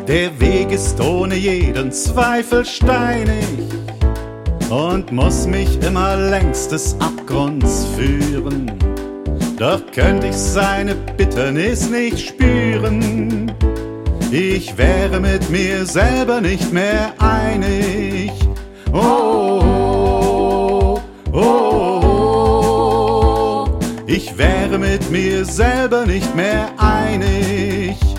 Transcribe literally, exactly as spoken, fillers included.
Der Weg ist ohne jeden Zweifel steinig und muss mich immer längs des Abgrunds führen. Doch könnte ich seine Bitternis nicht spüren, ich wäre mit mir selber nicht mehr einig. Oh, oh, oh, oh, ich wäre mit mir selber nicht mehr einig.